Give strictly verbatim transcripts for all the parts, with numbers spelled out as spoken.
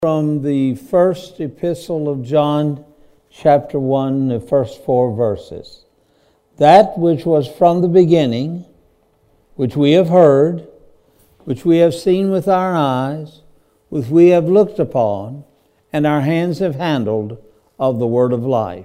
From the first epistle of John, chapter one, the first four verses. That which was from the beginning, which we have heard, which we have seen with our eyes, which we have looked upon, and our hands have handled of the word of life.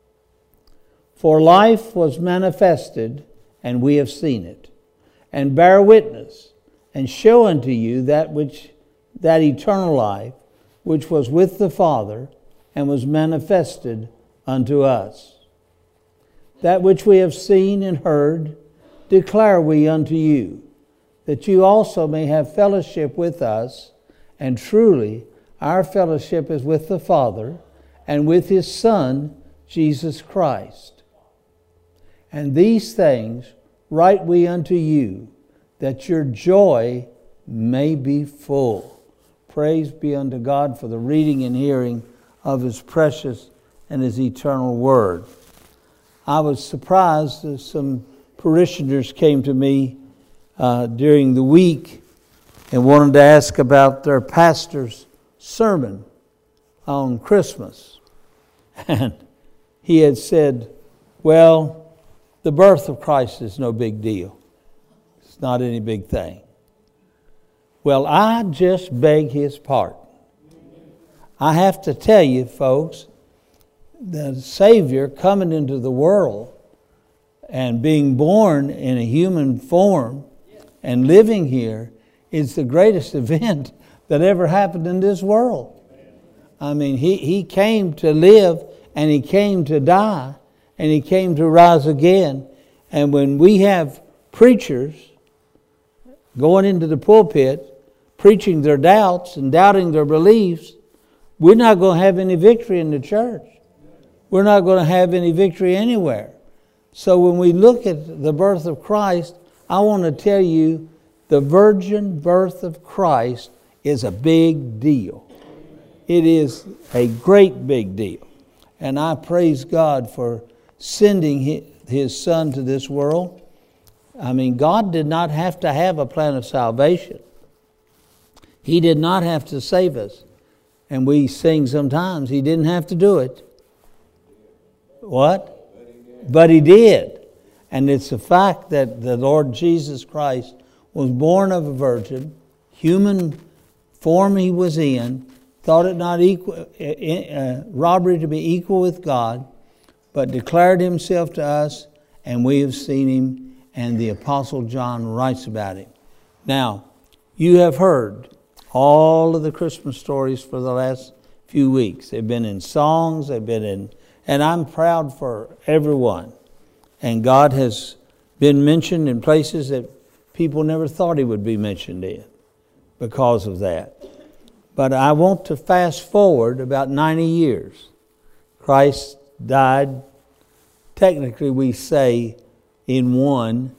For life was manifested, and we have seen it, and bear witness, and show unto you that which that eternal life, which was with the Father, and was manifested unto us. That which we have seen and heard, declare we unto you, that you also may have fellowship with us, and truly our fellowship is with the Father, and with His Son, Jesus Christ. And these things write we unto you, that your joy may be full. Praise be unto God for the reading and hearing of His precious and His eternal Word. I was surprised that some parishioners came to me uh, during the week and wanted to ask about their pastor's sermon on Christmas. And he had said, well, the birth of Christ is no big deal. It's not any big thing. Well, I just beg his pardon. I have to tell you, folks, the Savior coming into the world and being born in a human form and living here is the greatest event that ever happened in this world. I mean, he, he came to live, and He came to die, and He came to rise again. And when we have preachers going into the pulpit preaching their doubts and doubting their beliefs, we're not going to have any victory in the church. We're not going to have any victory anywhere. So when we look at the birth of Christ, I want to tell you the virgin birth of Christ is a big deal. It is a great big deal. And I praise God for sending His Son to this world. I mean, God did not have to have a plan of salvation. He did not have to save us. And we sing sometimes, He didn't have to do it. What? But He did. But He did. And it's a fact that the Lord Jesus Christ was born of a virgin, human form He was in, thought it not equal, uh, robbery to be equal with God, but declared Himself to us, and we have seen Him, and the Apostle John writes about Him. Now, you have heard all of the Christmas stories for the last few weeks. They've been in songs, they've been in, and I'm proud for everyone. And God has been mentioned in places that people never thought He would be mentioned in because of that. But I want to fast forward about ninety years. Christ died, technically we say, in one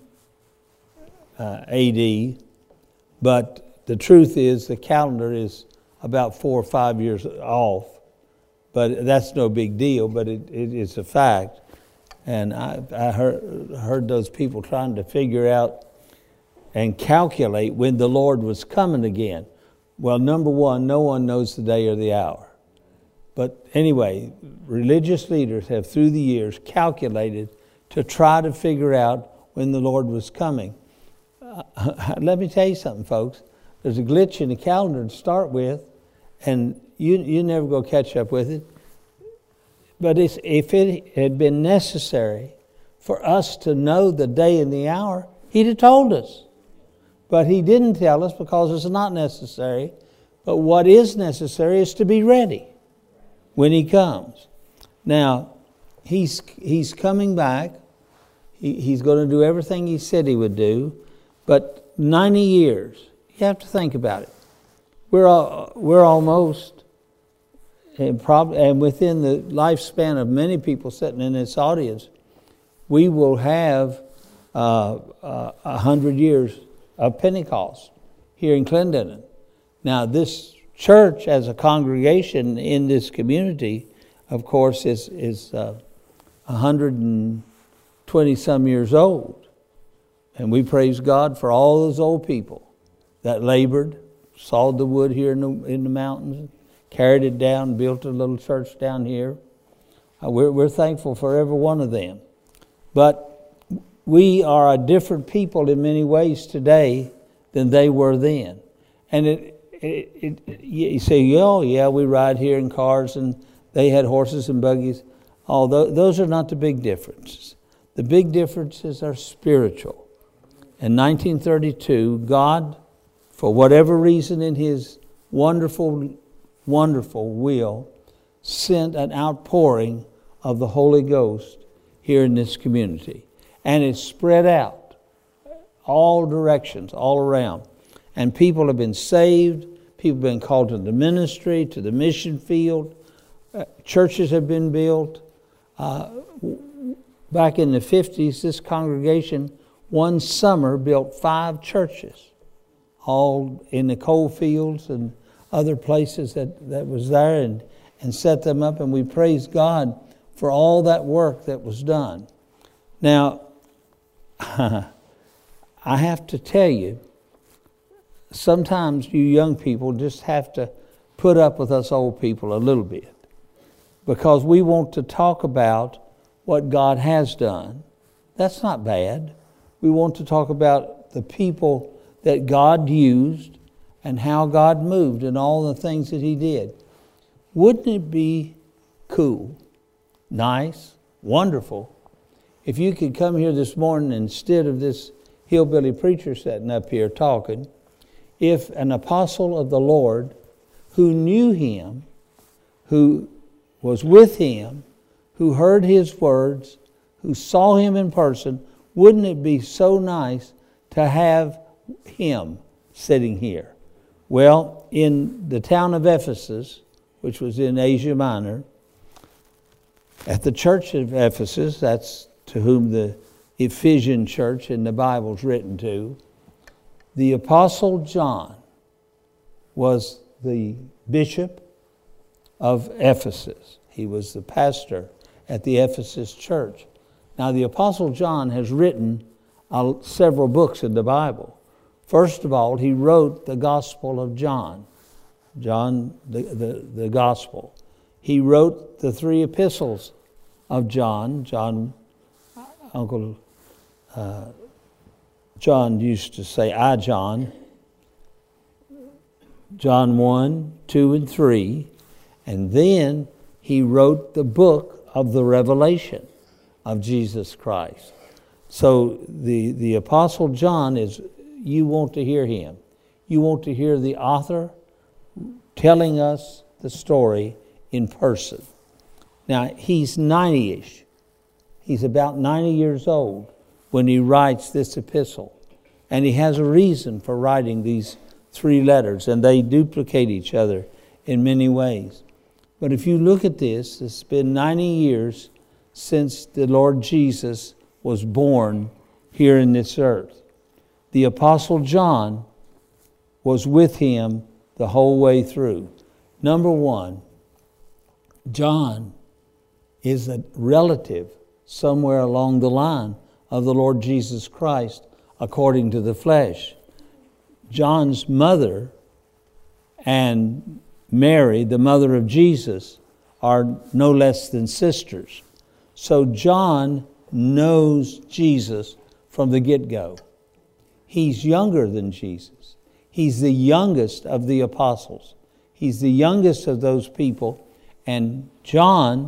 uh, A D, but the truth is the calendar is about four or five years off, but that's no big deal, but it, it is a fact. And I, I heard, heard those people trying to figure out and calculate when the Lord was coming again. Well, number one, no one knows the day or the hour. But anyway, religious leaders have through the years calculated to try to figure out when the Lord was coming. Uh, let me tell you something, folks. There's a glitch in the calendar to start with, and you you never go catch up with it. But it's, if it had been necessary for us to know the day and the hour, He'd have told us. But He didn't tell us because it's not necessary. But what is necessary is to be ready when He comes. Now, He's He's coming back. He, he's going to do everything He said He would do. But ninety years... You have to think about it. We're all, we're almost, and, prob- and within the lifespan of many people sitting in this audience, we will have uh, uh, a hundred years of Pentecost here in Clendenin. Now, this church, as a congregation in this community, of course, is is uh, one hundred twenty some years old, and we praise God for all those old people that labored, sawed the wood here in the, in the mountains, carried it down, built a little church down here. Uh, we're, we're thankful for every one of them. But we are a different people in many ways today than they were then. And it, it, it you say, oh, yeah, we ride here in cars, and they had horses and buggies. Although those are not the big differences. The big differences are spiritual. In nineteen thirty-two, God, for whatever reason in His wonderful, wonderful will, sent an outpouring of the Holy Ghost here in this community. And it's spread out all directions, all around. And people have been saved. People have been called to the ministry, to the mission field. Uh, churches have been built. Uh, back in the fifties, this congregation one summer built five churches, all in the coal fields and other places that, that was there, and, and set them up. And we praise God for all that work that was done. Now, I have to tell you, sometimes you young people just have to put up with us old people a little bit, because we want to talk about what God has done. That's not bad. We want to talk about the people that God used and how God moved and all the things that He did. Wouldn't it be cool, nice, wonderful, if you could come here this morning instead of this hillbilly preacher sitting up here talking, if an apostle of the Lord who knew Him, who was with Him, who heard His words, who saw Him in person, wouldn't it be so nice to have Him sitting here? Well, in the town of Ephesus, which was in Asia Minor, at the church of Ephesus, that's to whom the Ephesian church in the Bible's written to, the Apostle John was the bishop of Ephesus. He was the pastor at the Ephesus church. Now, the Apostle John has written uh, several books in the Bible. First of all, he wrote the Gospel of John, John, the, the, the Gospel. He wrote the three epistles of John. John, Uncle uh, John used to say, I, John. John one, two, and three. And then he wrote the book of the Revelation of Jesus Christ. So the, the Apostle John is, you want to hear him. You want to hear the author telling us the story in person. Now, he's ninety-ish. He's about ninety years old when he writes this epistle. And he has a reason for writing these three letters, and they duplicate each other in many ways. But if you look at this, it's been ninety years since the Lord Jesus was born here in this earth. The Apostle John was with him the whole way through. Number one, John is a relative somewhere along the line of the Lord Jesus Christ according to the flesh. John's mother and Mary, the mother of Jesus, are no less than sisters. So John knows Jesus from the get-go. He's younger than Jesus. He's the youngest of the apostles. He's the youngest of those people. And John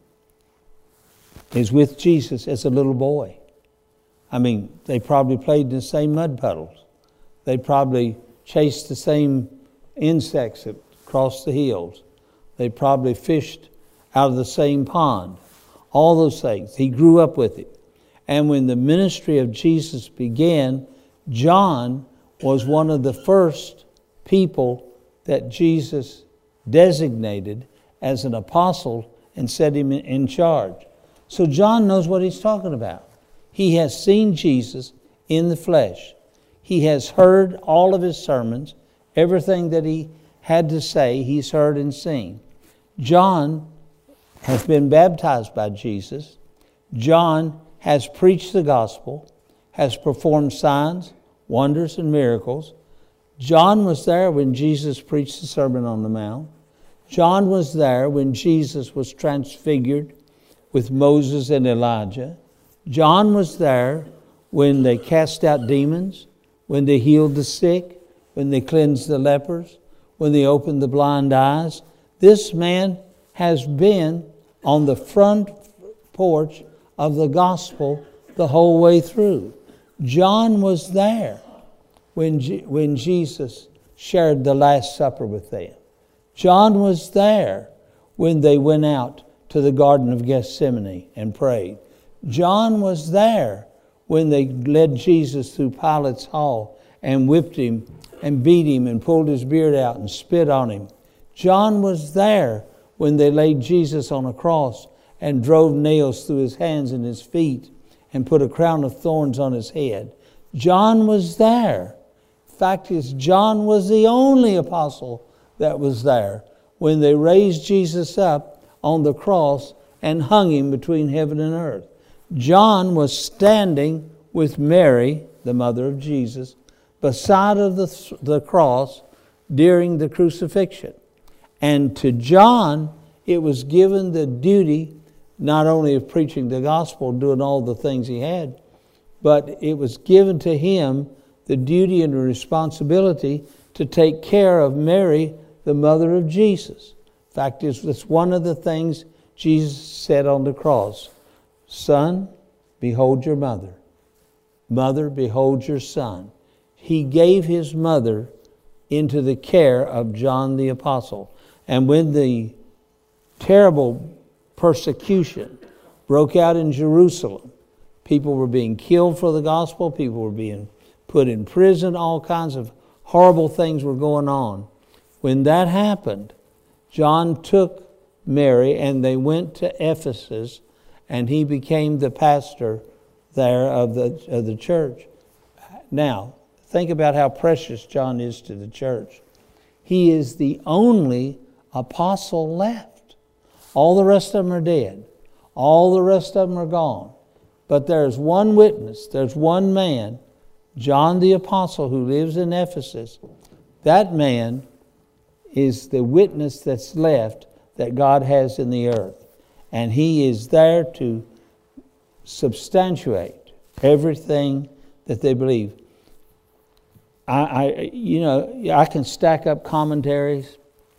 is with Jesus as a little boy. I mean, they probably played in the same mud puddles. They probably chased the same insects across the hills. They probably fished out of the same pond. All those things. He grew up with it. And when the ministry of Jesus began, John was one of the first people that Jesus designated as an apostle and set him in charge. So John knows what he's talking about. He has seen Jesus in the flesh. He has heard all of his sermons. Everything that he had to say, he's heard and seen. John has been baptized by Jesus. John has preached the gospel, has performed signs, wonders, and miracles. John was there when Jesus preached the Sermon on the Mount. John was there when Jesus was transfigured with Moses and Elijah. John was there when they cast out demons, when they healed the sick, when they cleansed the lepers, when they opened the blind eyes. This man has been on the front porch of the gospel the whole way through. John was there when, G- when Jesus shared the Last Supper with them. John was there when they went out to the Garden of Gethsemane and prayed. John was there when they led Jesus through Pilate's hall and whipped him and beat him and pulled his beard out and spit on him. John was there when they laid Jesus on a cross and drove nails through his hands and his feet and put a crown of thorns on his head. John was there. Fact is, John was the only apostle that was there when they raised Jesus up on the cross and hung him between heaven and earth. John was standing with Mary, the mother of Jesus, beside of the, the cross during the crucifixion. And to John, it was given the duty not only of preaching the gospel, doing all the things he had, but it was given to him the duty and the responsibility to take care of Mary, the mother of Jesus. Fact is, that's one of the things Jesus said on the cross. Son, behold your mother. Mother, behold your son. He gave his mother into the care of John the Apostle. And when the terrible persecution broke out in Jerusalem, people were being killed for the gospel, people were being put in prison, all kinds of horrible things were going on. When that happened, John took Mary and they went to Ephesus, and he became the pastor there of the of the church. Now, think about how precious John is to the church. He is the only apostle left. All the rest of them are dead. All the rest of them are gone. But there's one witness, there's one man, John the Apostle, who lives in Ephesus. That man is the witness that's left that God has in the earth. And he is there to substantiate everything that they believe. I, I, you know, I can stack up commentaries.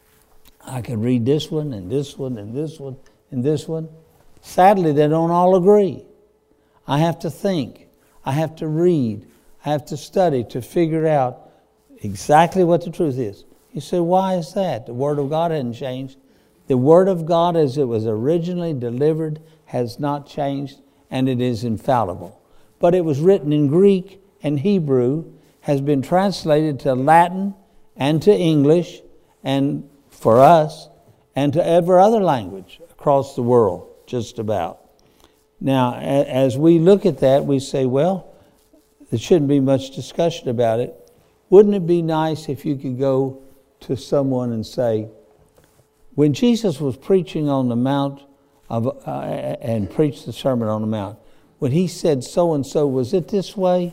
I can read this one and this one and this one and this one. Sadly, they don't all agree. I have to think. I have to read. I have to study to figure out exactly what the truth is. You say, why is that? The Word of God hasn't changed. The Word of God as it was originally delivered has not changed, and it is infallible. But it was written in Greek and Hebrew, has been translated to Latin and to English, and for us, and to every other language across the world, just about. Now, as we look at that, we say, well, there shouldn't be much discussion about it. Wouldn't it be nice if you could go to someone and say, when Jesus was preaching on the Mount of, uh, and preached the Sermon on the Mount, when he said so-and-so, was it this way?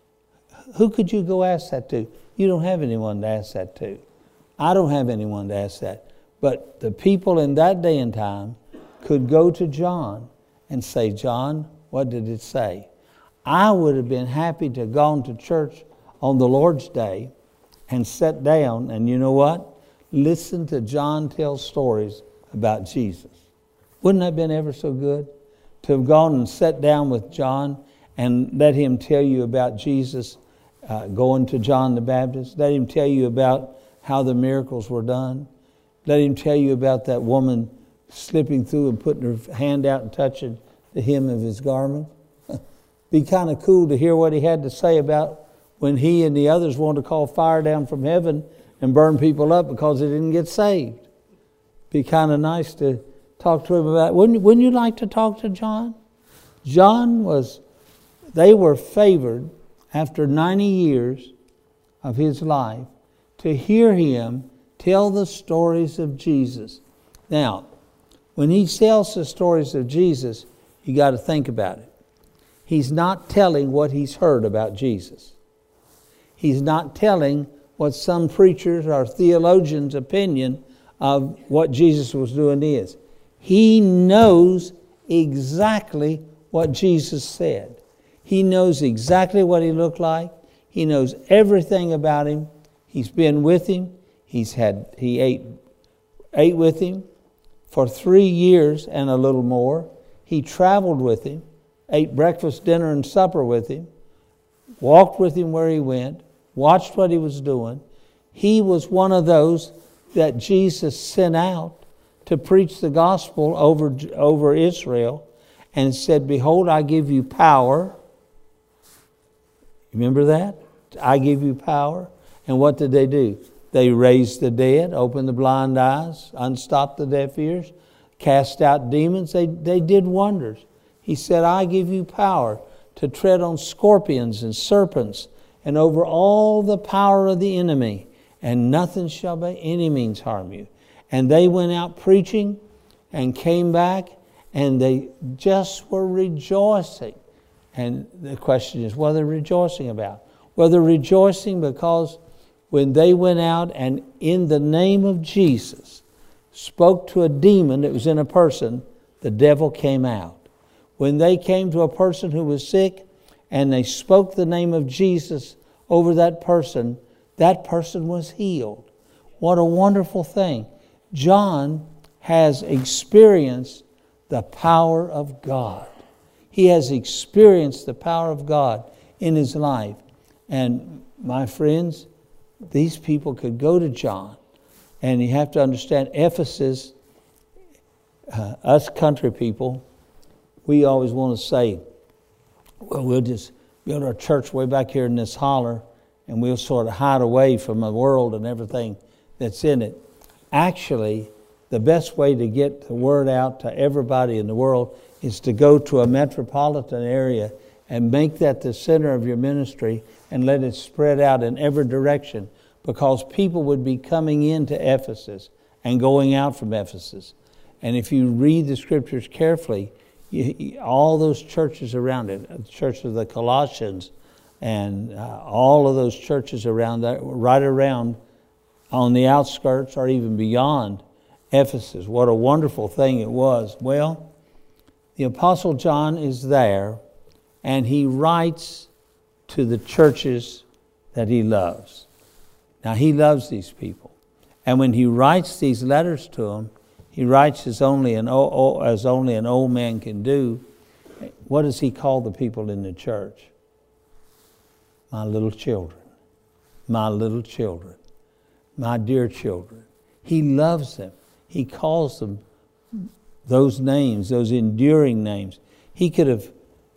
Who could you go ask that to? You don't have anyone to ask that to. I don't have anyone to ask that. But the people in that day and time could go to John and say, John, what did it say? I would have been happy to have gone to church on the Lord's Day and sat down, and you know what? Listen to John tell stories about Jesus. Wouldn't that have been ever so good? To have gone and sat down with John and let him tell you about Jesus uh, going to John the Baptist. Let him tell you about how the miracles were done. Let him tell you about that woman slipping through and putting her hand out and touching the hem of his garment. Be kind of cool to hear what he had to say about when he and the others wanted to call fire down from heaven and burn people up because they didn't get saved. Be kind of nice to talk to him about. Wouldn't, wouldn't you like to talk to John? John was, they were favored after ninety years of his life to hear him tell the stories of Jesus. Now, when he tells the stories of Jesus, you got to think about it. He's not telling what he's heard about Jesus. He's not telling what some preachers or theologians' opinion of what Jesus was doing is, he knows exactly what Jesus said. He knows exactly what he looked like. He knows everything about him. He's been with him. He's had he ate ate with him for three years and a little more. He traveled with him, ate breakfast, dinner, and supper with him, walked with him where he went, watched what he was doing. He was one of those that Jesus sent out to preach the gospel over, over Israel and said, behold, I give you power. Remember that? I give you power. And what did they do? They raised the dead, opened the blind eyes, unstopped the deaf ears, cast out demons. They, they did wonders. He said, I give you power to tread on scorpions and serpents and over all the power of the enemy, and nothing shall by any means harm you. And they went out preaching and came back, and they just were rejoicing. And the question is, what are they rejoicing about? Well, they're rejoicing because when they went out and in the name of Jesus spoke to a demon that was in a person, the devil came out. When they came to a person who was sick and they spoke the name of Jesus over that person, that person was healed. What a wonderful thing. John has experienced the power of God. He has experienced the power of God in his life. And my friends, these people could go to John. And you have to understand, Ephesus, uh, us country people, we always want to say, well, we'll just build our church way back here in this holler, and we'll sort of hide away from the world and everything that's in it. Actually, the best way to get the word out to everybody in the world is to go to a metropolitan area and make that the center of your ministry and let it spread out in every direction, because people would be coming into Ephesus and going out from Ephesus. And if you read the scriptures carefully, you, all those churches around it, the church of the Colossians and uh, all of those churches around that, right around on the outskirts or even beyond Ephesus. What a wonderful thing it was. Well, the Apostle John is there, and he writes to the churches that he loves. Now, he loves these people. And when he writes these letters to them, he writes as only an old, as only an old man can do. What does he call the people in the church? My little children. My little children. My dear children. He loves them. He calls them those names, those enduring names. He could have,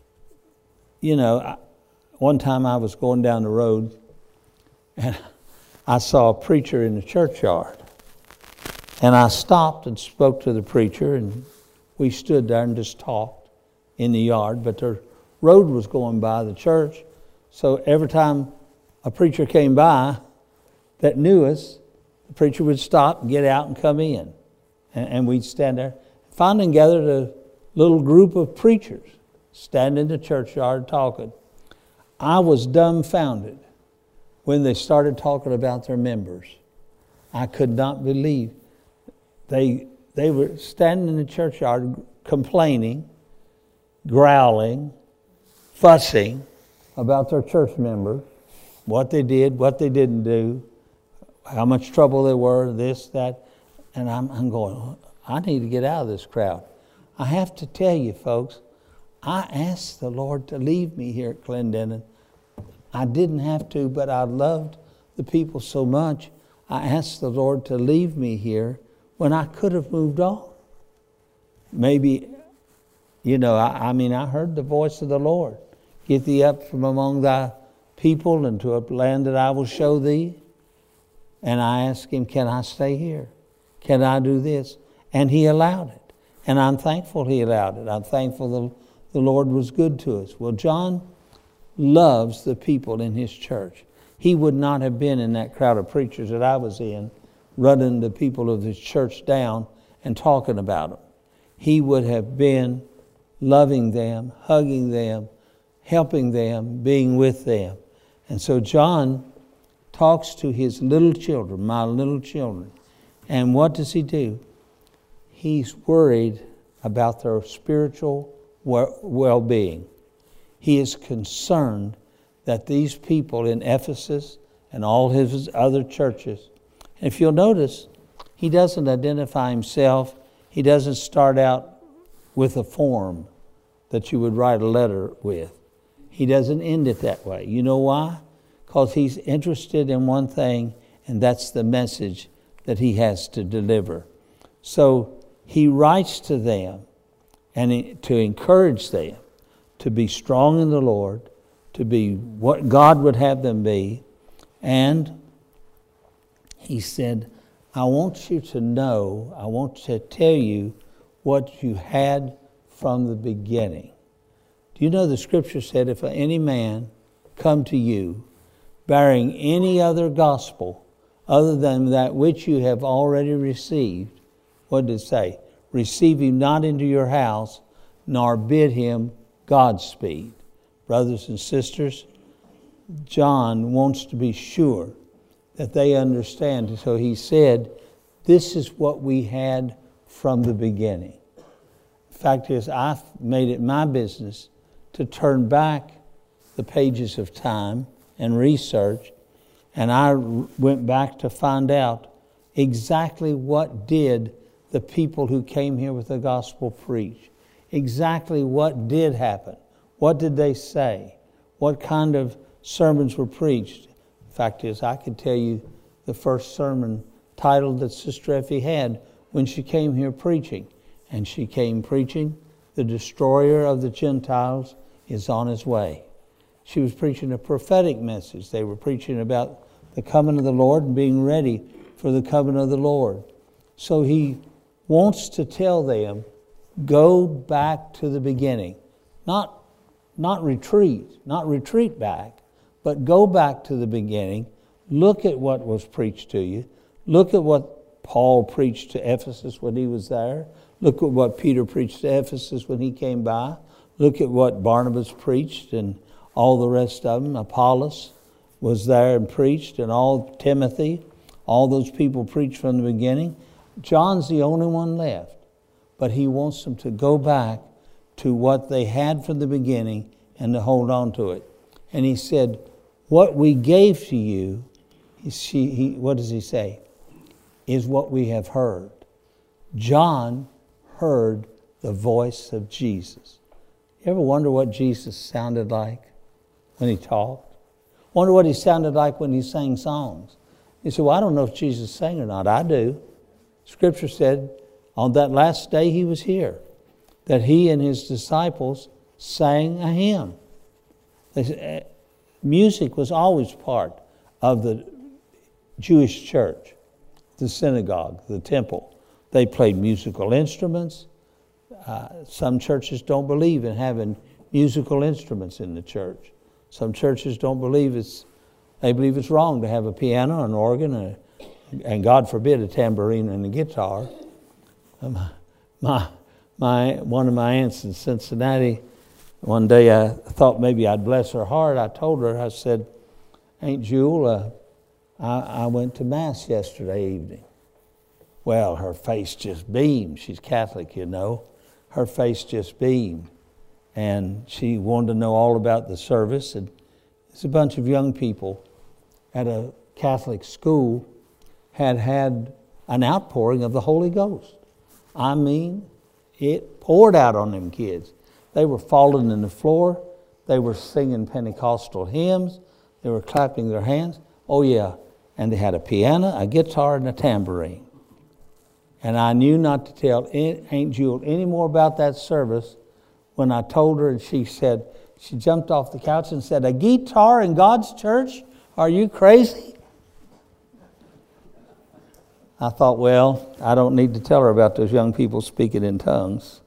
you know, one time I was going down the road and I saw a preacher in the churchyard. And I stopped and spoke to the preacher, and we stood there and just talked in the yard. But the road was going by the church, so every time a preacher came by that knew us, the preacher would stop and get out and come in. And, and we'd stand there. Finally gathered a little group of preachers standing in the churchyard talking. I was dumbfounded when they started talking about their members. I could not believe. They they were standing in the churchyard complaining, growling, fussing about their church members, what they did, what they didn't do, how much trouble they were, this, that. And I'm, I'm going, I need to get out of this crowd. I have to tell you, folks, I asked the Lord to leave me here at Clendenin. I didn't have to, but I loved the people so much. I asked the Lord to leave me here when I could have moved on. Maybe, you know, I, I mean, I heard the voice of the Lord. Get thee up from among thy people into a land that I will show thee. And I asked him, can I stay here? Can I do this? And he allowed it. And I'm thankful he allowed it. I'm thankful the, the Lord was good to us. Well, John loves the people in his church. He would not have been in that crowd of preachers that I was in, running the people of his church down and talking about them. He would have been loving them, hugging them, helping them, being with them. And so John talks to his little children, my little children. And what does he do? He's worried about their spiritual well-being. He is concerned that these people in Ephesus and all his other churches, and if you'll notice, he doesn't identify himself. He doesn't start out with a form that you would write a letter with. He doesn't end it that way. You know why? Because he's interested in one thing, and that's the message that he has to deliver. So he writes to them and to encourage them to be strong in the Lord, to be what God would have them be. And he said, I want you to know, I want to tell you what you had from the beginning. Do you know the scripture said, if any man come to you bearing any other gospel other than that which you have already received, what did it say? Receive him not into your house, nor bid him Godspeed. Brothers and sisters, John wants to be sure that they understand. So he said, this is what we had from the beginning. The fact is, I've made it my business to turn back the pages of time and research, and I went back to find out exactly what did the people who came here with the gospel preach. Exactly what did happen. What did they say? What kind of sermons were preached? The fact is, I can tell you the first sermon title that Sister Effie had when she came here preaching. And she came preaching, the destroyer of the Gentiles is on his way. She was preaching a prophetic message. They were preaching about the coming of the Lord and being ready for the coming of the Lord. So he wants to tell them, go back to the beginning. Not, not retreat, not retreat back, but go back to the beginning. Look at what was preached to you. Look at what Paul preached to Ephesus when he was there. Look at what Peter preached to Ephesus when he came by. Look at what Barnabas preached and all the rest of them. Apollos was there and preached, and all Timothy, all those people preached from the beginning. John's the only one left, but he wants them to go back to what they had from the beginning and to hold on to it. And he said, what we gave to you, he, she, he, what does he say, is what we have heard. John heard the voice of Jesus. You ever wonder what Jesus sounded like when he talked? Wonder what he sounded like when he sang songs. You say, well, I don't know if Jesus sang or not. I do. Scripture said on that last day he was here, that he and his disciples sang a hymn. They, music was always part of the Jewish church, the synagogue, the temple. They played musical instruments. Uh, some churches don't believe in having musical instruments in the church. Some churches don't believe it's, they believe it's wrong to have a piano, an organ, and, a, and God forbid a tambourine and a guitar. Um, my, my, one of my aunts in Cincinnati, one day I thought maybe I'd bless her heart. I told her, I said, Aunt Jewel, uh, I, I went to Mass yesterday evening. Well, her face just beamed. She's Catholic, you know. Her face just beamed. And she wanted to know all about the service. And it's a bunch of young people at a Catholic school had had an outpouring of the Holy Ghost. I mean, it poured out on them kids. They were falling on the floor. They were singing Pentecostal hymns. They were clapping their hands. Oh, yeah. And they had a piano, a guitar, and a tambourine. And I knew not to tell Aunt Jewel any more about that service when I told her, and she said, she jumped off the couch and said, a guitar in God's church? Are you crazy? I thought, well, I don't need to tell her about those young people speaking in tongues.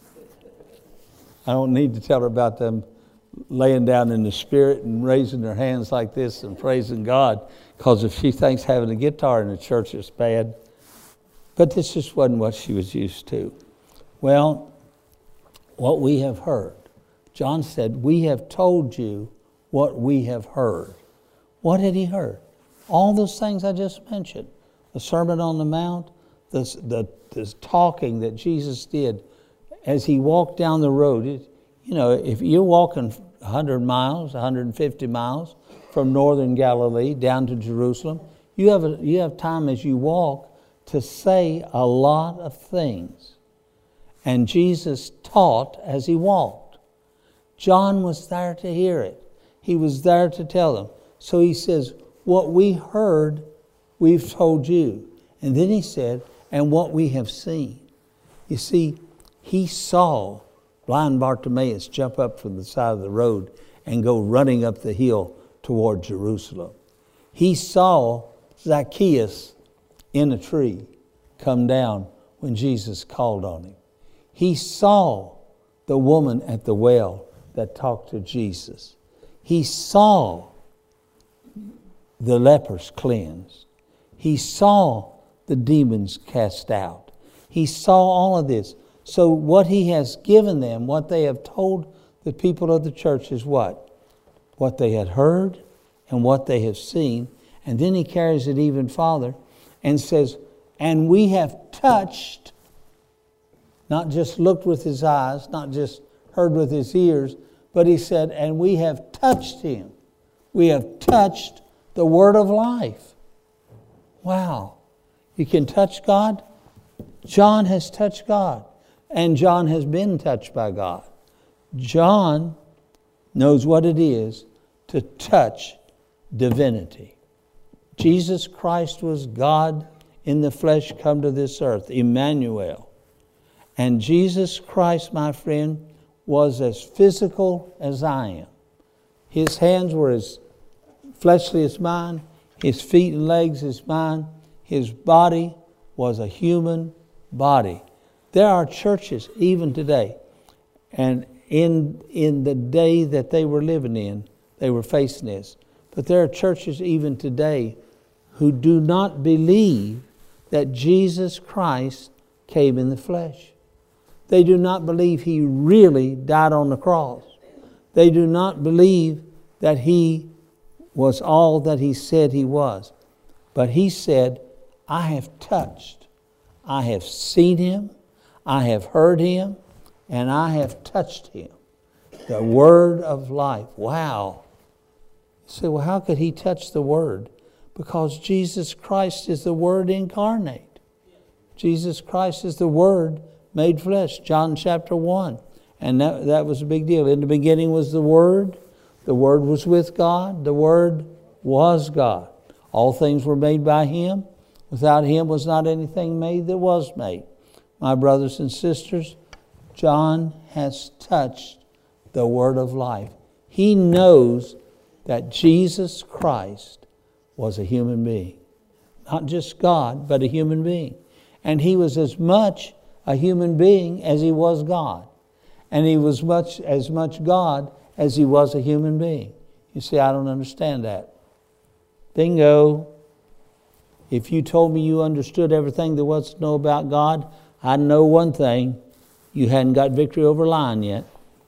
I don't need to tell her about them laying down in the Spirit and raising their hands like this and praising God, because if she thinks having a guitar in the church is bad. But this just wasn't what she was used to. Well, what we have heard. John said, we have told you what we have heard. What had he heard? All those things I just mentioned. the Sermon on the Mount, this, the, this talking that Jesus did as he walked down the road. It, you know, if you're walking one hundred miles, one hundred fifty miles from northern Galilee down to Jerusalem, you have, a, you have time as you walk to say a lot of things. And Jesus taught as he walked. John was there to hear it. He was there to tell them. So he says, what we heard, we've told you. And then he said, and what we have seen. You see, he saw blind Bartimaeus jump up from the side of the road and go running up the hill toward Jerusalem. He saw Zacchaeus in a tree come down when Jesus called on him. He saw the woman at the well that talked to Jesus. He saw the lepers cleansed. He saw the demons cast out. He saw all of this. So what he has given them, what they have told the people of the church is what? What they had heard and what they have seen. And then he carries it even farther and says, and we have touched, not just looked with his eyes, not just heard with his ears, but he said, and we have touched him. We have touched the word of life. Wow. You can touch God? John has touched God. And John has been touched by God. John knows what it is to touch divinity. Jesus Christ was God in the flesh come to this earth, Emmanuel. And Jesus Christ, my friend, was as physical as I am. His hands were as fleshly as mine. His feet and legs as mine. His body was a human body. There are churches even today, and in in the day that they were living in, they were facing this. But there are churches even today who do not believe that Jesus Christ came in the flesh. They do not believe he really died on the cross. They do not believe that he was all that he said he was. But he said, I have touched, I have seen him, I have heard him, and I have touched him. The word of life. Wow. You say, well, how could he touch the word? Because Jesus Christ is the word incarnate. Jesus Christ is the word made flesh. John chapter one. And that, that was a big deal. In the beginning was the word. The word was with God. The word was God. All things were made by him. Without him was not anything made that was made. My brothers and sisters, John has touched the word of life. He knows that Jesus Christ was a human being. Not just God, but a human being. And he was as much a human being as he was God. And he was much as much God as he was a human being. You see, I don't understand that. Bingo. If you told me you understood everything there was to know about God, I know one thing. You hadn't got victory over lying yet.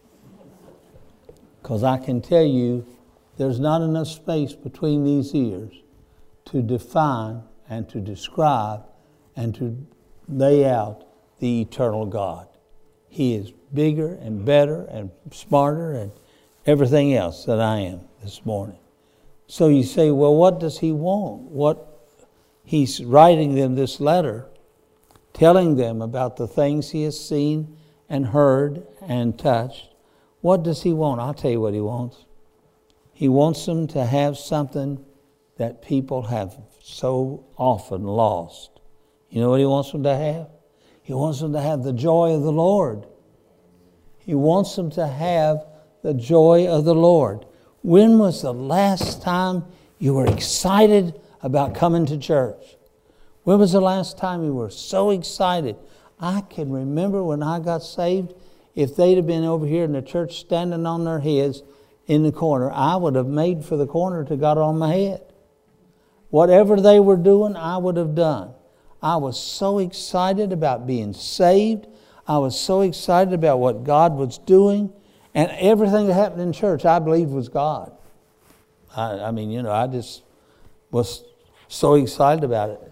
Because I can tell you, there's not enough space between these ears to define and to describe and to lay out the eternal God. He is bigger and better and smarter and everything else that I am this morning. So you say, well, what does he want? What he's writing them this letter, telling them about the things he has seen and heard and touched. What does he want? I'll tell you what he wants. He wants them to have something that people have so often lost. You know what he wants them to have? He wants them to have the joy of the Lord. He wants them to have the joy of the Lord. When was the last time you were excited about coming to church? When was the last time you were so excited? I can remember when I got saved, if they'd have been over here in the church standing on their heads in the corner, I would have made for the corner to got on my head. Whatever they were doing, I would have done. I was so excited about being saved. I was so excited about what God was doing. And everything that happened in church, I believed was God. I, I mean, you know, I just was so excited about it.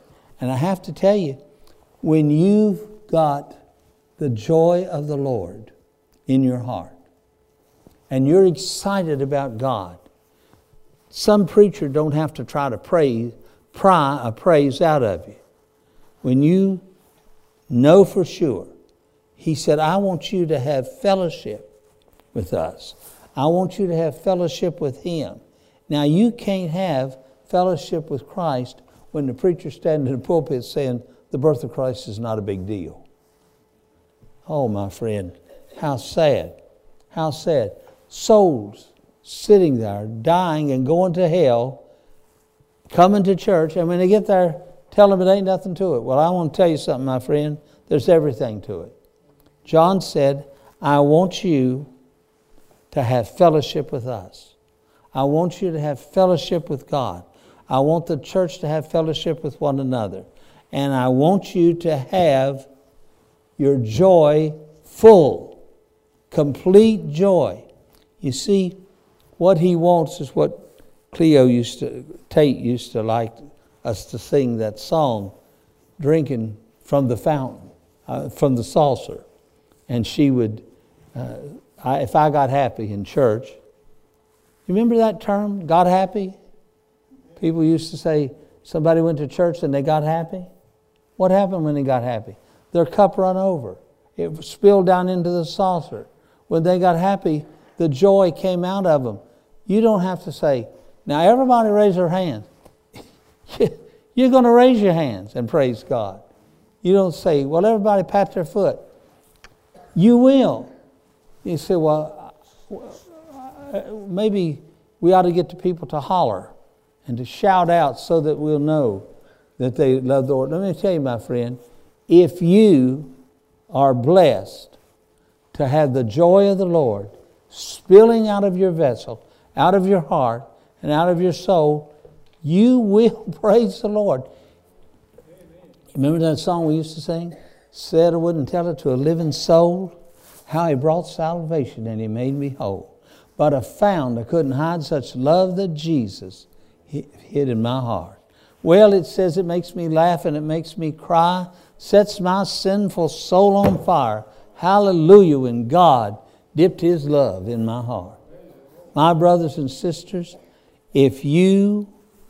And I have to tell you, when you've got the joy of the Lord in your heart, and you're excited about God, some preacher don't have to try to praise, pry a praise out of you. When you know for sure, he said, I want you to have fellowship with us. I want you to have fellowship with him. Now, you can't have fellowship with Christ when the preacher standing in the pulpit saying the birth of Christ is not a big deal. Oh, my friend, how sad, how sad. Souls sitting there, dying and going to hell, coming to church, and when they get there, tell them it ain't nothing to it. Well, I want to tell you something, my friend. There's everything to it. John said, I want you to have fellowship with us. I want you to have fellowship with God. I want the church to have fellowship with one another. And I want you to have your joy full, complete joy. You see, what he wants is what Cleo used to, Tate used to like us to sing that song, drinking from the fountain, uh, from the saucer. And she would, uh, I, if I got happy in church, you remember that term, got happy? People used to say somebody went to church and they got happy. What happened when they got happy? Their cup run over. It spilled down into the saucer. When they got happy, the joy came out of them. You don't have to say, now everybody raise their hands. You're going to raise your hands and praise God. You don't say, well, everybody pat their foot. You will. You say, well, maybe we ought to get the people to holler and to shout out so that we'll know that they love the Lord. Let me tell you, my friend, if you are blessed to have the joy of the Lord spilling out of your vessel, out of your heart, and out of your soul, you will praise the Lord. Remember that song we used to sing? Said I wouldn't tell it to a living soul, how he brought salvation and he made me whole. But I found I couldn't hide such love that Jesus hid in my heart. Well, it says it makes me laugh and it makes me cry, sets my sinful soul on fire. Hallelujah, when God dipped his love in my heart. My brothers and sisters, if you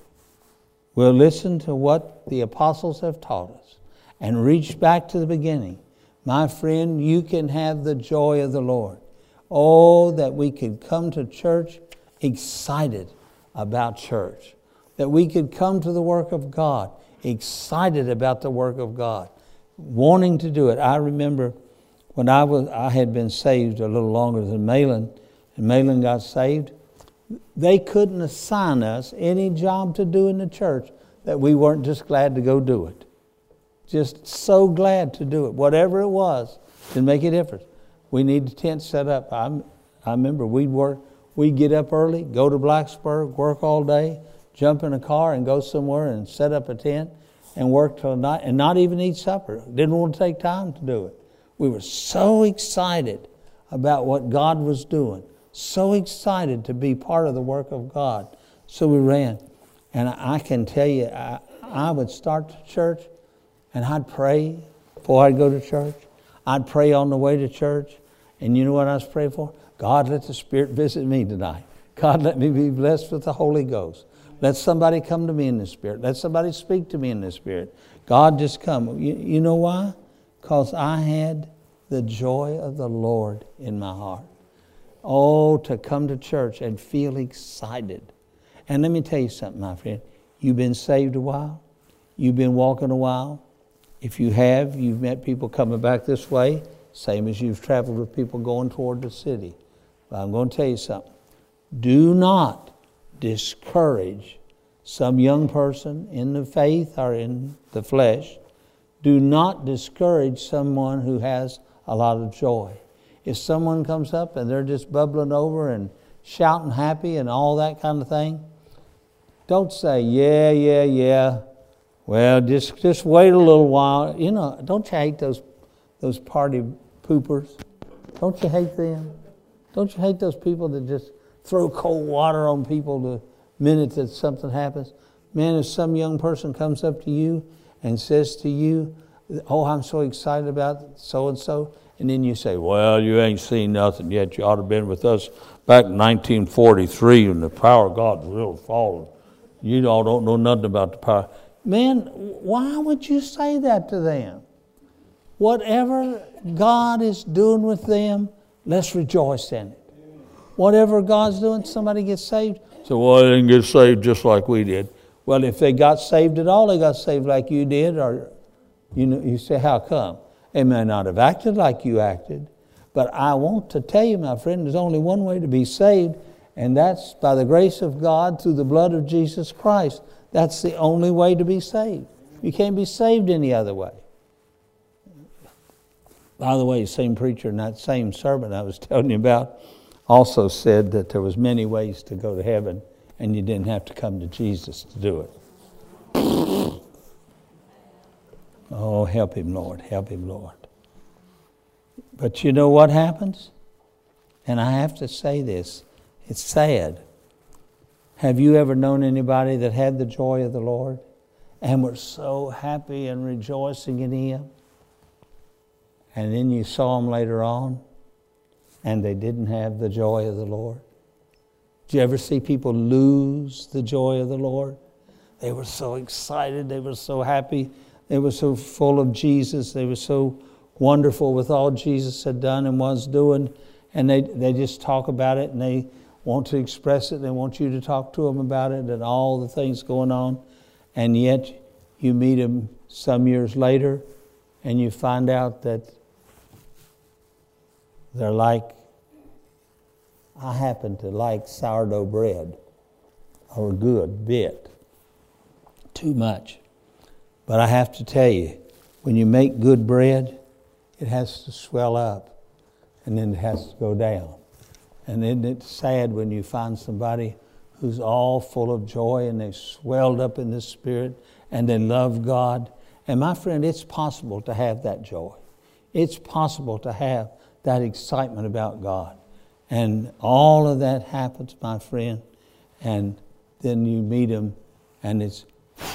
will listen to what the apostles have taught us and reach back to the beginning, my friend, you can have the joy of the Lord. Oh, that we could come to church excited about church. That we could come to the work of God excited about the work of God, wanting to do it. I remember when I was I had been saved a little longer than Malin, and Malin got saved, they couldn't assign us any job to do in the church that we weren't just glad to go do it. Just so glad to do it. Whatever it was, didn't make a difference. We need the tent set up. I, I remember we'd work, we'd get up early, go to Blacksburg, work all day, jump in a car and go somewhere and set up a tent and work till night and not even eat supper. Didn't want to take time to do it. We were so excited about what God was doing. So excited to be part of the work of God. So we ran. And I can tell you, I, I would start the church and I'd pray before I'd go to church. I'd pray on the way to church. And you know what I was praying for? God, let the Spirit visit me tonight. God, let me be blessed with the Holy Ghost. Let somebody come to me in the Spirit. Let somebody speak to me in the Spirit. God, just come. You, you know why? Because I had the joy of the Lord in my heart. Oh, to come to church and feel excited. And let me tell you something, my friend. You've been saved a while. You've been walking a while. If you have, you've met people coming back this way, same as you've traveled with people going toward the city. But I'm going to tell you something. Do not discourage some young person in the faith or in the flesh. Do not discourage someone who has a lot of joy. If someone comes up and they're just bubbling over and shouting happy and all that kind of thing, don't say, yeah, yeah, yeah. Well, just just wait a little while. You know, don't you hate those those party poopers? Don't you hate them? Don't you hate those people that just throw cold water on people the minute that something happens? Man, if some young person comes up to you and says to you, oh, I'm so excited about so-and-so, and then you say, well, you ain't seen nothing yet. You ought to have been with us back in nineteen forty-three when the power of God was really falling. You all don't know nothing about the power. Man, why would you say that to them? Whatever God is doing with them, let's rejoice in it. Whatever God's doing, somebody gets saved. So, well, they didn't get saved just like we did. Well, if they got saved at all, they got saved like you did, or you know, you say, how come? They may not have acted like you acted, but I want to tell you, my friend, there's only one way to be saved, and that's by the grace of God through the blood of Jesus Christ. That's the only way to be saved. You can't be saved any other way. By the way, the same preacher in that same sermon I was telling you about also said that there was many ways to go to heaven, and you didn't have to come to Jesus to do it. Oh, help him, Lord. Help him, Lord. But you know what happens? And I have to say this. It's sad. Have you ever known anybody that had the joy of the Lord and were so happy and rejoicing in Him? And then you saw them later on and they didn't have the joy of the Lord? Did you ever see people lose the joy of the Lord? They were so excited. They were so happy. They were so full of Jesus. They were so wonderful with all Jesus had done and was doing. And they, they just talk about it and they want to express it. They want you to talk to them about it and all the things going on. And yet you meet them some years later and you find out that they're like, I happen to like sourdough bread, or a good bit, too much. But I have to tell you, when you make good bread, it has to swell up and then it has to go down. And isn't it sad when you find somebody who's all full of joy and they've swelled up in the Spirit and they love God? And my friend, it's possible to have that joy. It's possible to have that excitement about God. And all of that happens, my friend, and then you meet them and it's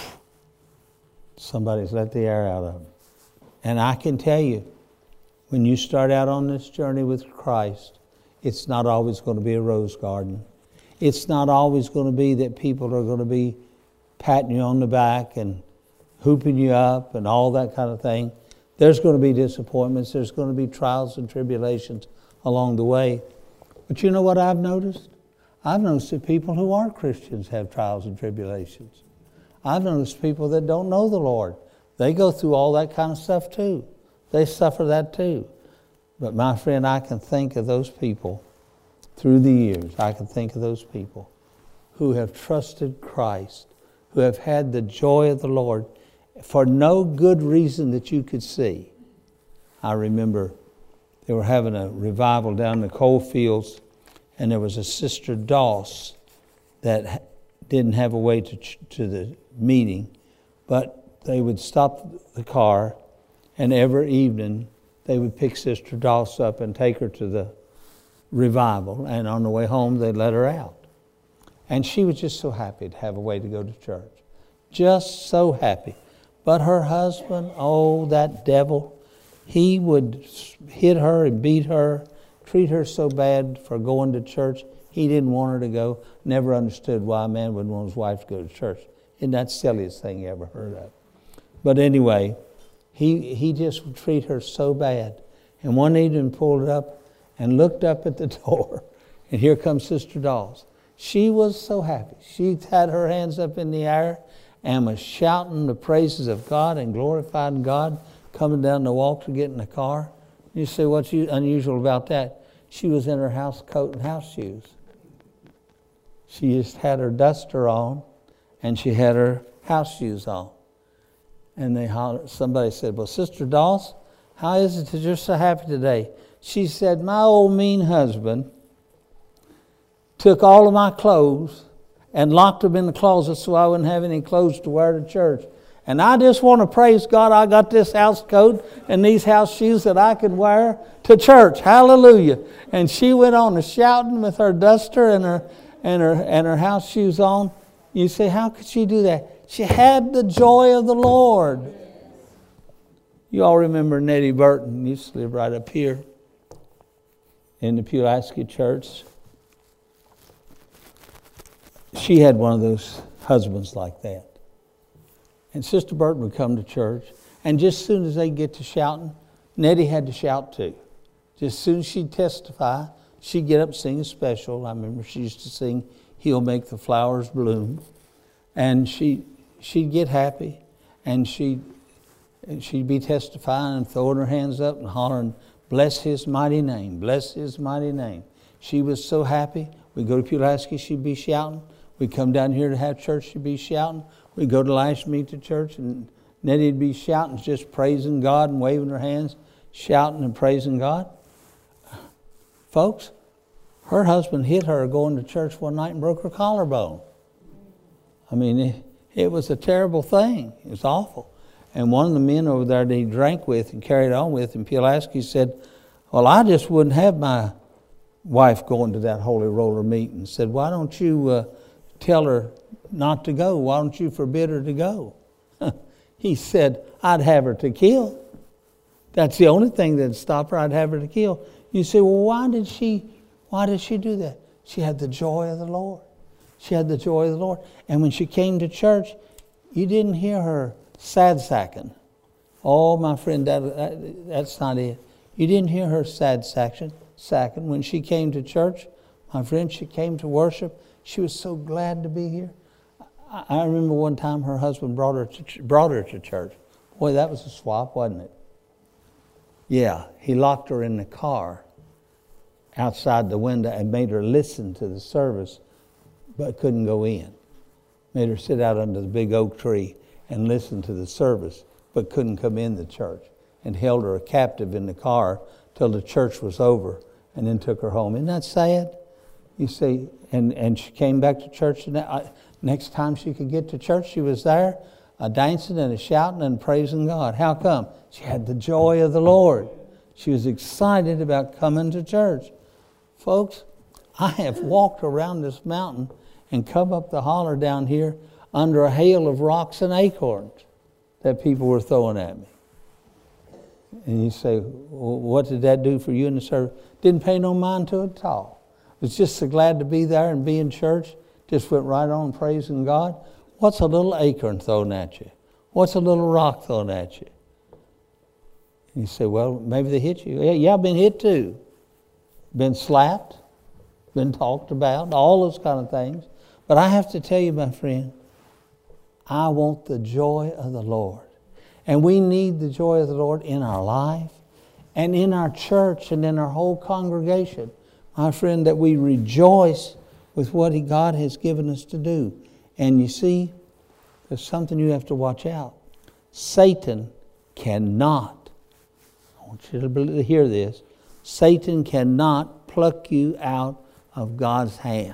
somebody's let the air out of them. And I can tell you, when you start out on this journey with Christ, it's not always going to be a rose garden. It's not always going to be that people are going to be patting you on the back and hooping you up and all that kind of thing. There's going to be disappointments. There's going to be trials and tribulations along the way. But you know what I've noticed? I've noticed that people who aren't Christians have trials and tribulations. I've noticed people that don't know the Lord. They go through all that kind of stuff too. They suffer that too. But my friend, I can think of those people through the years. I can think of those people who have trusted Christ, who have had the joy of the Lord for no good reason that you could see. I remember they were having a revival down in the coal fields, and there was a Sister Doss that didn't have a way to to the meeting, but they would stop the car, and every evening they would pick Sister Doss up and take her to the revival, and on the way home they'd let her out. And she was just so happy to have a way to go to church. Just so happy. But her husband, oh, that devil, he would hit her and beat her, treat her so bad for going to church. He didn't want her to go. Never understood why a man would want his wife to go to church. Isn't that the silliest thing you ever heard of? But anyway, he he just would treat her so bad. And one evening pulled up and looked up at the door, and here comes Sister Dawes. She was so happy. She had her hands up in the air and was shouting the praises of God and glorifying God, coming down the walk to get in the car. You say, what's unusual about that? She was in her house coat and house shoes. She just had her duster on, and she had her house shoes on. And they hollered, somebody said, well, Sister Dawes, how is it that you're so happy today? She said, my old mean husband took all of my clothes and locked them in the closet so I wouldn't have any clothes to wear to church. And I just want to praise God I got this house coat and these house shoes that I could wear to church. Hallelujah. And she went on to shouting with her duster and her and her and her house shoes on. You say, how could she do that? She had the joy of the Lord. You all remember Nettie Burton used to live right up here in the Pulaski Church. She had one of those husbands like that. And Sister Burton would come to church, and just as soon as they get to shouting, Nettie had to shout too. Just as soon as she'd testify, she'd get up and sing a special. I remember she used to sing, "He'll Make the Flowers Bloom." And she, she'd get happy, and she'd, and she'd be testifying and throwing her hands up and hollering, "Bless His mighty name, bless His mighty name." She was so happy. We'd go to Pulaski, she'd be shouting. We'd come down here to have church, she'd be shouting. We'd go to Last Meet to church, and Nettie'd be shouting, just praising God and waving her hands, shouting and praising God. Folks, her husband hit her going to church one night and broke her collarbone. I mean, it, it was a terrible thing. It was awful. And one of the men over there that he drank with and carried on with in Pulaski said, "Well, I just wouldn't have my wife going to that Holy Roller meeting." Said, "Why don't you uh, tell her not to go? Why don't you forbid her to go?" He said, "I'd have her to kill. That's the only thing that'd stop her. I'd have her to kill." You say, "Well, why did she, why did she do that?" She had the joy of the Lord. She had the joy of the Lord. And when she came to church, you didn't hear her sad sacking. Oh, my friend, that, that that's not it. You didn't hear her sad sacking. Sacking. When she came to church, my friend, she came to worship. She was so glad to be here. I, I remember one time her husband brought her to brought her to church. Boy, that was a swap, wasn't it? Yeah, he locked her in the car outside the window and made her listen to the service, but couldn't go in. Made her sit out under the big oak tree and listen to the service, but couldn't come in the church, and held her a captive in the car till the church was over, and then took her home. Isn't that sad? You see, and, and she came back to church. And I, next time she could get to church, she was there, a dancing and a shouting and praising God. How come? She had the joy of the Lord. She was excited about coming to church. Folks, I have walked around this mountain and come up the holler down here under a hail of rocks and acorns that people were throwing at me. And you say, well, what did that do for you in the service? Didn't pay no mind to it at all. Was just so glad to be there and be in church. Just went right on praising God. What's a little acorn thrown at you? What's a little rock thrown at you? And you say, well, maybe they hit you. Yeah, yeah, I've been hit too. Been slapped, been talked about, all those kind of things. But I have to tell you, my friend, I want the joy of the Lord. And we need the joy of the Lord in our life and in our church and in our whole congregation. My friend, that we rejoice with what God has given us to do. And you see, there's something you have to watch out. Satan cannot, I want you to hear this, Satan cannot pluck you out of God's hand.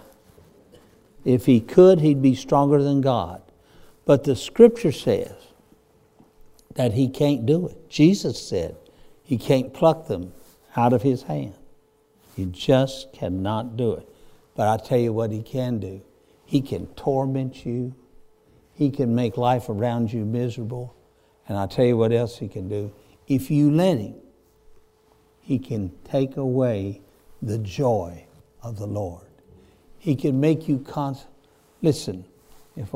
If he could, he'd be stronger than God. But the Scripture says that he can't do it. Jesus said he can't pluck them out of his hand. He just cannot do it. But I tell you what he can do. He can torment you. He can make life around you miserable. And I tell you what else he can do. If you let him, he can take away the joy of the Lord. He can make you constant. Listen, if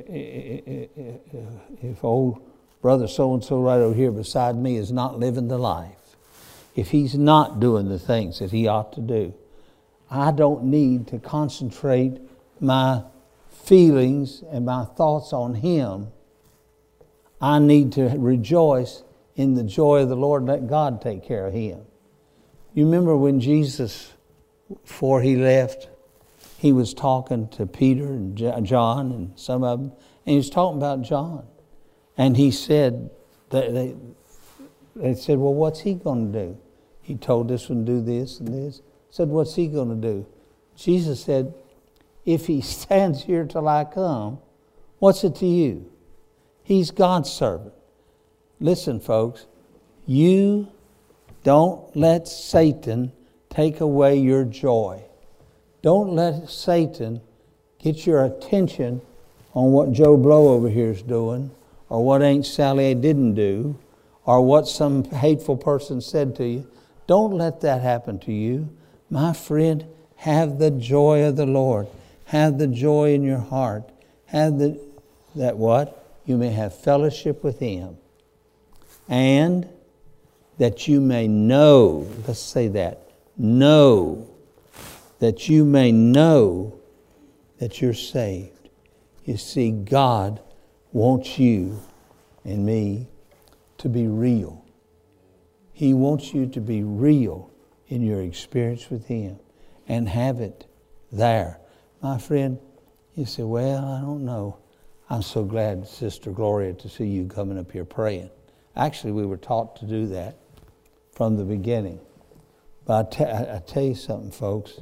if old brother so-and-so right over here beside me is not living the life, if he's not doing the things that he ought to do, I don't need to concentrate my feelings and my thoughts on him. I need to rejoice in the joy of the Lord and let God take care of him. You remember when Jesus, before he left, he was talking to Peter and John and some of them, and he was talking about John. And he said, they, they, they said, well, what's he going to do? He told this one to do this and this. Said, what's he going to do? Jesus said, if he stands here till I come, what's it to you? He's God's servant. Listen, folks, you don't let Satan take away your joy. Don't let Satan get your attention on what Joe Blow over here is doing, or what Aunt Sally didn't do, or what some hateful person said to you. Don't let that happen to you. My friend, have the joy of the Lord. Have the joy in your heart. Have the, that what? You may have fellowship with Him. And that you may know, let's say that, know, that you may know that you're saved. You see, God wants you and me to be real. He wants you to be real in your experience with Him and have it there. My friend, you say, well, I don't know. I'm so glad, Sister Gloria, to see you coming up here praying. Actually, we were taught to do that from the beginning. But I, t- I tell you something, folks.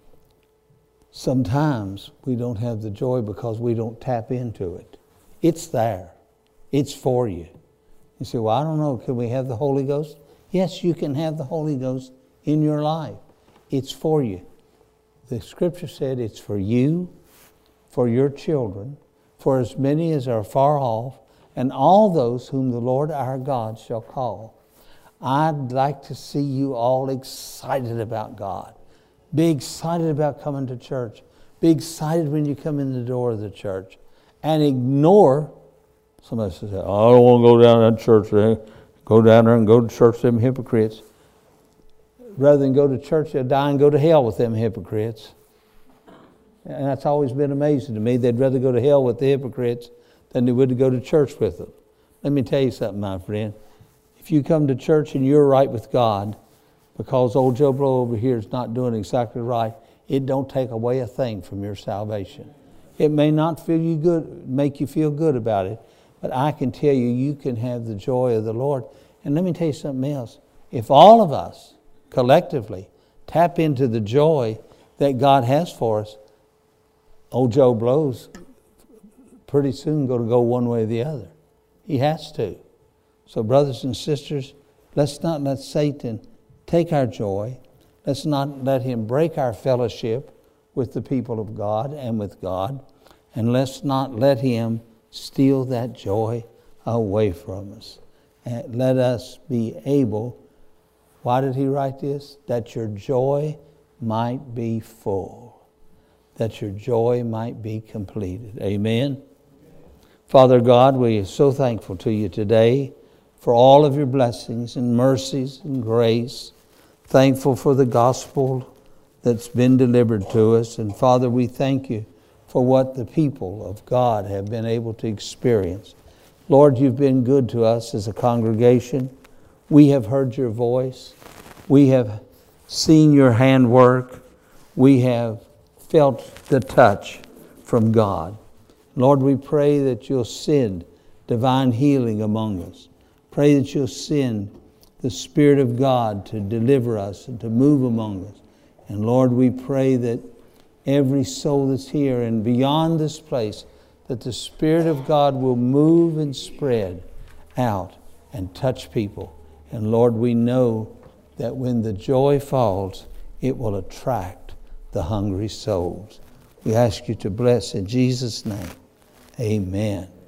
Sometimes we don't have the joy because we don't tap into it. It's there. It's for you. You say, well, I don't know. Can we have the Holy Ghost? Yes, you can have the Holy Ghost in your life. It's for you. The Scripture said it's for you, for your children, for as many as are far off, and all those whom the Lord our God shall call. I'd like to see you all excited about God. Be excited about coming to church. Be excited when you come in the door of the church. And ignore, somebody says, oh, I don't want to go down to that church there. Go down there and go to church with them hypocrites. Rather than go to church, they'll die and go to hell with them hypocrites. And that's always been amazing to me. They'd rather go to hell with the hypocrites than they would to go to church with them. Let me tell you something, my friend. If you come to church and you're right with God, because old Joe Blow over here is not doing exactly right, it don't take away a thing from your salvation. It may not feel you good, make you feel good about it, but I can tell you, you can have the joy of the Lord. And let me tell you something else. If all of us collectively tap into the joy that God has for us, old Joe Blow's pretty soon going to go one way or the other. He has to. So brothers and sisters, let's not let Satan take our joy. Let's not let him break our fellowship with the people of God and with God. And let's not let him steal that joy away from us. And let us be able, why did he write this? That your joy might be full. That your joy might be completed. Amen. Father God, we are so thankful to you today for all of your blessings and mercies and grace. Thankful for the gospel that's been delivered to us. And Father, we thank you for what the people of God have been able to experience. Lord, you've been good to us as a congregation. We have heard your voice. We have seen your hand work. We have felt the touch from God. Lord, we pray that you'll send divine healing among us. Pray that you'll send the Spirit of God to deliver us and to move among us. And Lord, we pray that every soul that's here and beyond this place, that the Spirit of God will move and spread out and touch people. And Lord, we know that when the joy falls, it will attract the hungry souls. We ask you to bless in Jesus' name. Amen.